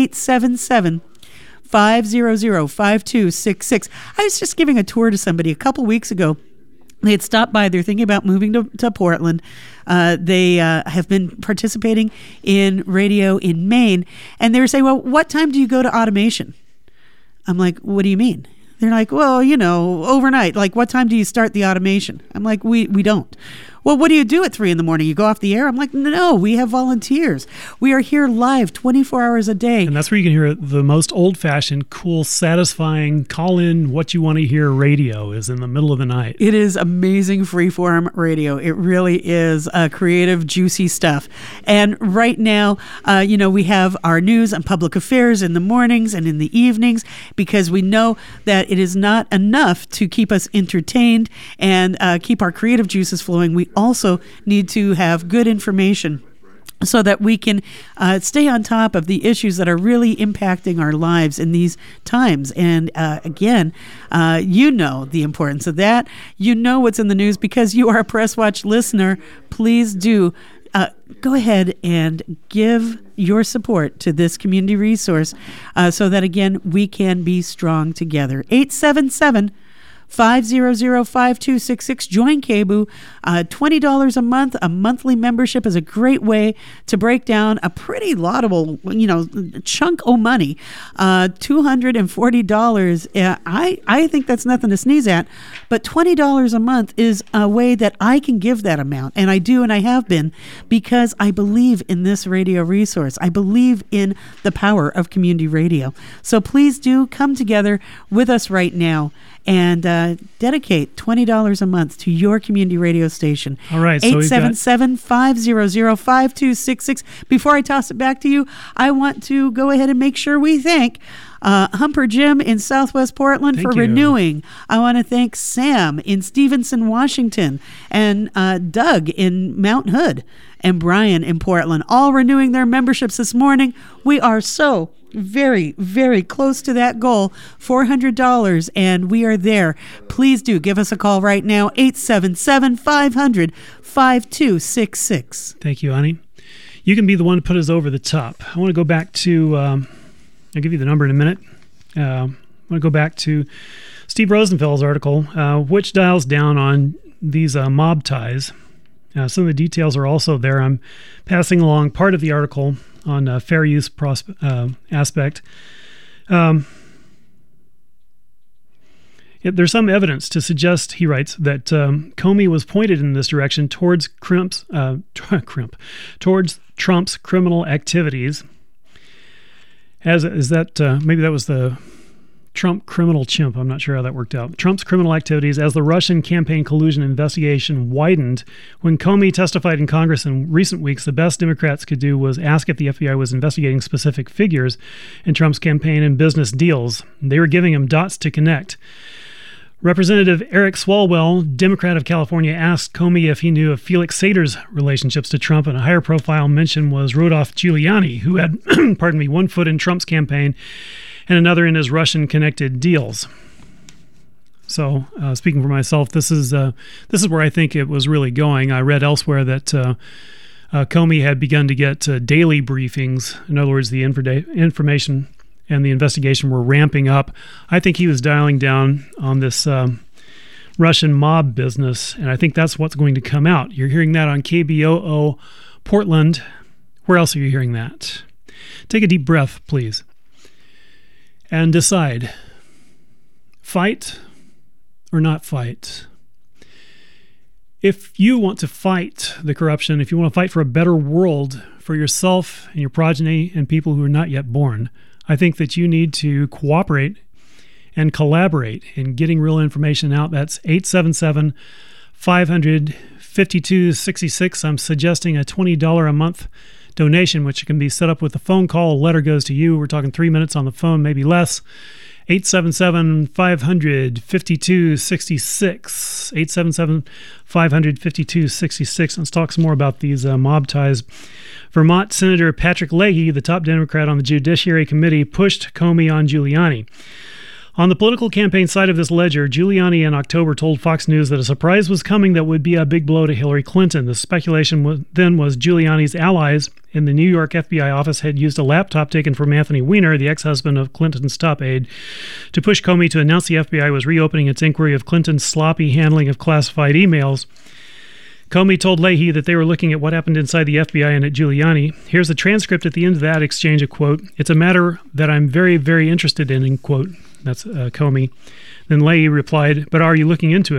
877-500-5266. I was just giving a tour to somebody a couple weeks ago. They had stopped by. They're thinking about moving to Portland. They have been participating in radio in Maine. And they were saying, well, what time do you go to automation? I'm like, what do you mean? They're like, well, overnight. Like, what time do you start the automation? I'm like, we don't. well, what do you do at 3 a.m? You go off the air? I'm like, no, we have volunteers. We are here live 24 hours a day. And that's where you can hear the most old-fashioned, cool, satisfying, call-in, what you want to hear radio is in the middle of the night. It is amazing freeform radio. It really is creative, juicy stuff. And right now, we have our news and public affairs in the mornings and in the evenings, because we know that it is not enough to keep us entertained and keep our creative juices flowing. We also need to have good information so that we can stay on top of the issues that are really impacting our lives in these times. And again, you know the importance of that. You know what's in the news because you are a Press Watch listener. Please do go ahead and give your support to this community resource so that, again, we can be strong together. 877-500-5266. Join KBOO. $20 a month. A monthly membership is a great way to break down a pretty laudable, chunk of money. $240. I think that's nothing to sneeze at, but $20 a month is a way that I can give that amount, and I do, and I have been, because I believe in this radio resource. I believe in the power of community radio. So please do come together with us right now and dedicate $20 a month to your community radio station. All right. 877-500-5266. Before I toss it back to you, I want to go ahead and make sure we thank Humper Gym in Southwest Portland for renewing. I want to thank Sam in Stevenson, Washington, and Doug in Mount Hood, and Brian in Portland, all renewing their memberships this morning. We are so very, very close to that goal, $400, and we are there. Please do give us a call right now, 877-500-5266. Thank you, Ani. You can be the one to put us over the top. I want to go back to, I'll give you the number in a minute. I want to go back to Steve Rosenfeld's article, which dials down on these mob ties. Some of the details are also there. I'm passing along part of the article on fair use aspect. There's some evidence to suggest, he writes, that Comey was pointed in this direction towards Trump's criminal activities. Maybe that was the Trump criminal chimp. I'm not sure how that worked out. Trump's criminal activities as the Russian campaign collusion investigation widened. When Comey testified in Congress in recent weeks, the best Democrats could do was ask if the FBI was investigating specific figures in Trump's campaign and business deals. They were giving him dots to connect. Representative Eric Swalwell, Democrat of California, asked Comey if he knew of Felix Sater's relationships to Trump, and a higher profile mention was Rudolph Giuliani, who had, one foot in Trump's campaign and another in his Russian-connected deals. So, speaking for myself, this is where I think it was really going. I read elsewhere that Comey had begun to get daily briefings. In other words, the information and the investigation were ramping up. I think he was dialing down on this Russian mob business, and I think that's what's going to come out. You're hearing that on KBOO Portland. Where else are you hearing that? Take a deep breath, please. And decide, fight or not fight. If you want to fight the corruption, if you want to fight for a better world for yourself and your progeny and people who are not yet born, I think that you need to cooperate and collaborate in getting real information out. That's 877-500-5266. I'm suggesting a $20 a month donation, which can be set up with a phone call. A letter goes to you. We're talking 3 minutes on the phone, maybe less. 877-500-5266. 877-500-5266. Let's talk some more about these mob ties. Vermont Senator Patrick Leahy, the top Democrat on the Judiciary Committee, pushed Comey on Giuliani. On the political campaign side of this ledger, Giuliani in October told Fox News that a surprise was coming that would be a big blow to Hillary Clinton. The speculation was Giuliani's allies in the New York FBI office had used a laptop taken from Anthony Weiner, the ex-husband of Clinton's top aide, to push Comey to announce the FBI was reopening its inquiry of Clinton's sloppy handling of classified emails. Comey told Leahy that they were looking at what happened inside the FBI and at Giuliani. Here's a transcript at the end of that exchange, a quote, "It's a matter that I'm very, very interested in," end quote. That's Comey. Then Leahy replied, "But are you looking into it?"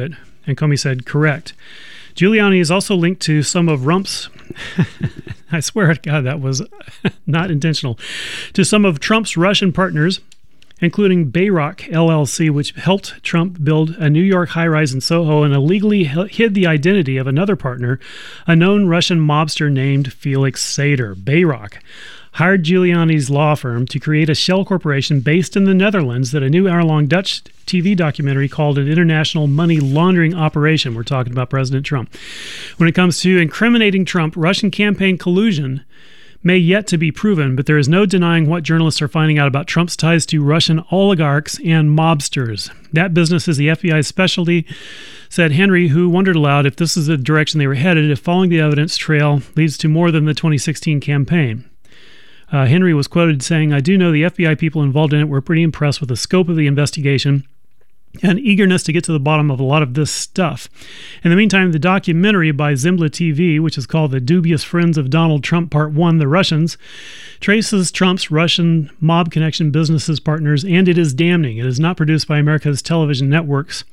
And Comey said, correct. Giuliani is also linked to some of Trump's, I swear to God, that was not intentional, to some of Trump's Russian partners, including Bayrock LLC, which helped Trump build a New York high-rise in Soho and illegally hid the identity of another partner, a known Russian mobster named Felix Sater. Bayrock hired Giuliani's law firm to create a shell corporation based in the Netherlands that a new hour-long Dutch TV documentary called an international money laundering operation. We're talking about President Trump. When it comes to incriminating Trump, Russian campaign collusion may yet to be proven, but there is no denying what journalists are finding out about Trump's ties to Russian oligarchs and mobsters. That business is the FBI's specialty, said Henry, who wondered aloud if this is the direction they were headed, if following the evidence trail leads to more than the 2016 campaign. Henry was quoted saying, I do know the FBI people involved in it were pretty impressed with the scope of the investigation and eagerness to get to the bottom of a lot of this stuff. In the meantime, the documentary by Zimbla TV, which is called The Dubious Friends of Donald Trump Part 1, The Russians, traces Trump's Russian mob connection businesses partners, and it is damning. It is not produced by America's television networks.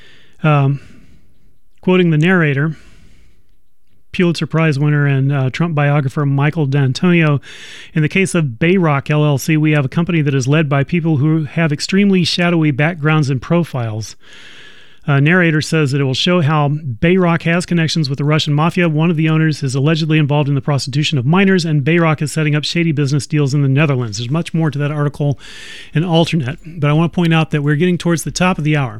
Quoting the narrator, Pulitzer Prize winner and Trump biographer Michael D'Antonio, in the case of Bayrock LLC, we have a company that is led by people who have extremely shadowy backgrounds and profiles. Narrator says that it will show how Bayrock has connections with the Russian mafia. One of the owners is allegedly involved in the prostitution of minors, and Bayrock is setting up shady business deals in the Netherlands. There's much more to that article in Alternate, but I want to point out that we're getting towards the top of the hour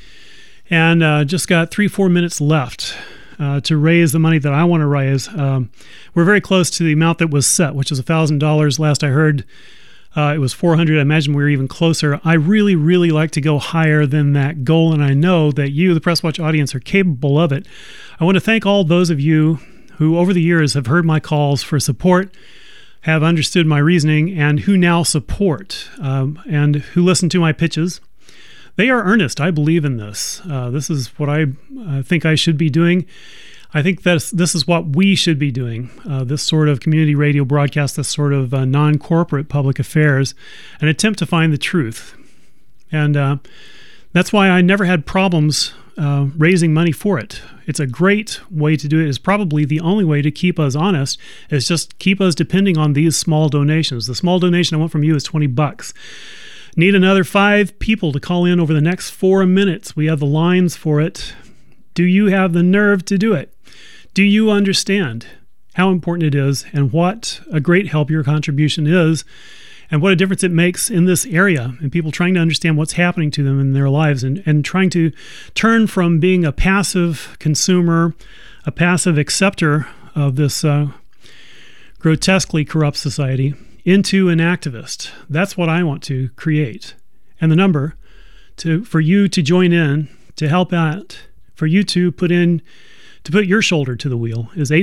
and just got 3-4 minutes left to raise the money that I want to raise. We're very close to the amount that was set, which is $1,000. Last I heard, it was $400. I imagine we were even closer. I really, really like to go higher than that goal, and I know that you, the Press Watch audience, are capable of it. I want to thank all those of you who over the years have heard my calls for support, have understood my reasoning, and who now support and who listen to my pitches. They are earnest. I believe in this. This is what I think I should be doing. I think this is what we should be doing, this sort of community radio broadcast, this sort of non-corporate public affairs, an attempt to find the truth. And that's why I never had problems raising money for it. It's a great way to do it. It's probably the only way to keep us honest, is just keep us depending on these small donations. The small donation I want from you is $20. Need another 5 people to call in over the next 4 minutes. We have the lines for it. Do you have the nerve to do it? Do you understand how important it is and what a great help your contribution is and what a difference it makes in this area and people trying to understand what's happening to them in their lives and trying to turn from being a passive consumer, a passive acceptor of this grotesquely corrupt society, into an activist. That's what I want to create. And the number for you to join in, to help out, for you to put your shoulder to the wheel is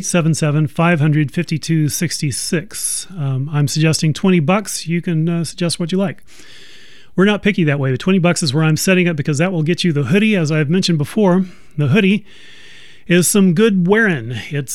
877-500-5266. I'm suggesting $20. You can suggest what you like. We're not picky that way, but $20 is where I'm setting it because that will get you the hoodie. As I've mentioned before, the hoodie is some good wearing. It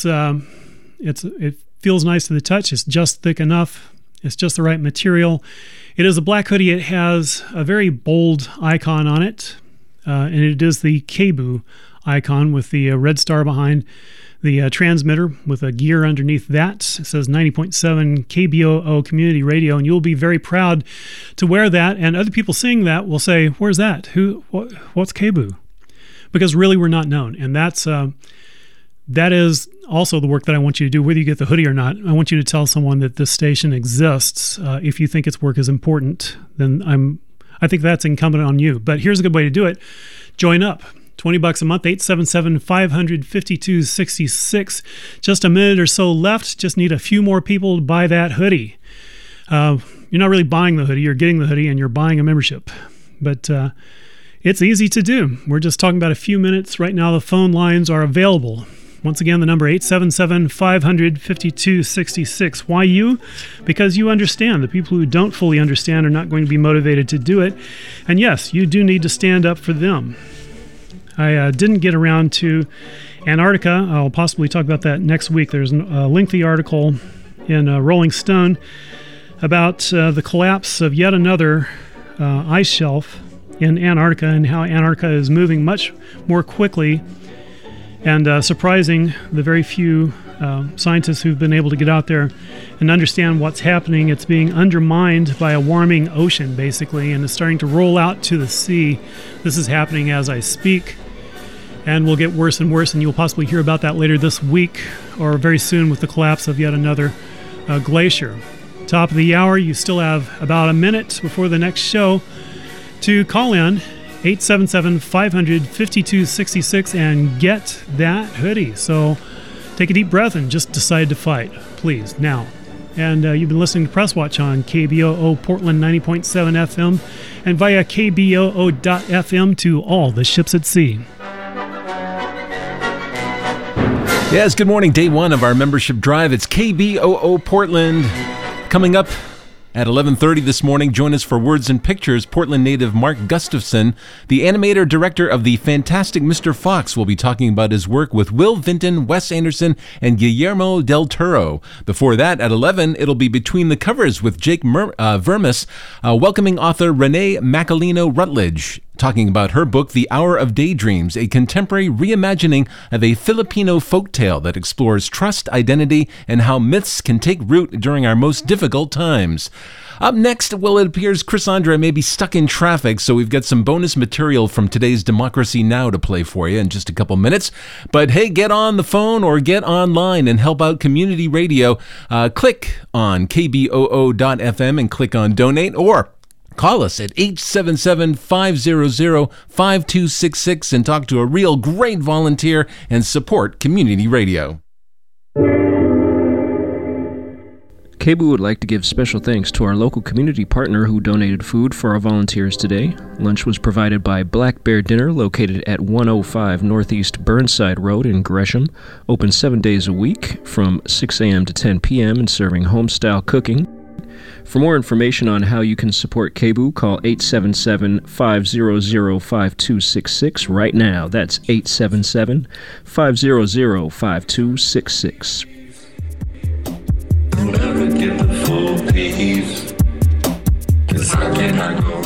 feels nice to the touch. It's just thick enough. It's just the right material. It is a black hoodie. It has a very bold icon on it, and it is the KBOO icon with the red star behind the transmitter with a gear underneath that. It says 90.7 KBOO Community Radio, and you'll be very proud to wear that. And other people seeing that will say, "Where's that? What's KBOO?" Because really, we're not known, and that is also the work that I want you to do, whether you get the hoodie or not. I want you to tell someone that this station exists. If you think its work is important, then I think that's incumbent on you. But here's a good way to do it. Join up. $20 a month, 877-500-5266. Just a minute or so left. Just need a few more people to buy that hoodie. You're not really buying the hoodie. You're getting the hoodie and you're buying a membership. But it's easy to do. We're just talking about a few minutes. Right now, the phone lines are available. Once again, the number 877-500-5266. Why you? Because you understand. The people who don't fully understand are not going to be motivated to do it. And yes, you do need to stand up for them. I didn't get around to Antarctica. I'll possibly talk about that next week. There's a lengthy article in Rolling Stone about the collapse of yet another ice shelf in Antarctica and how Antarctica is moving much more quickly and surprising the very few scientists who've been able to get out there and understand what's happening. It's being undermined by a warming ocean, basically, and it's starting to roll out to the sea. This is happening as I speak, and will get worse and worse, and you'll possibly hear about that later this week or very soon with the collapse of yet another glacier. Top of the hour, you still have about a minute before the next show to call in 877-500-5266 and get that hoodie. So take a deep breath and just decide to fight, please, now. And you've been listening to Press Watch on KBOO Portland 90.7 FM and via KBOO.FM to all the ships at sea. Yes, good morning. Day one of our membership drive. It's KBOO Portland. Coming up at 11:30 this morning, join us for Words and Pictures. Portland native Mark Gustafson, the animator director of The Fantastic Mr. Fox, will be talking about his work with Will Vinton, Wes Anderson, and Guillermo del Toro. Before that, at 11, it'll be Between the Covers with Jake Vermis, welcoming author Renee Macalino Rutledge, talking about her book, The Hour of Daydreams, a contemporary reimagining of a Filipino folktale that explores trust, identity, and how myths can take root during our most difficult times. Up next, well, it appears Chris Andre may be stuck in traffic, so we've got some bonus material from today's Democracy Now! To play for you in just a couple minutes. But hey, get on the phone or get online and help out community radio. Click on kboo.fm and click on donate, or call us at 877-500-5266 and talk to a real great volunteer and support community radio. KBOO would like to give special thanks to our local community partner who donated food for our volunteers today. Lunch was provided by Black Bear Dinner, located at 105 Northeast Burnside Road in Gresham. Open 7 days a week from 6 a.m. to 10 p.m. and serving home-style cooking. For more information on how you can support KBOO, call 877-500-5266 right now. That's 877-500-5266. You'll never get the full peace, 'cause I cannot go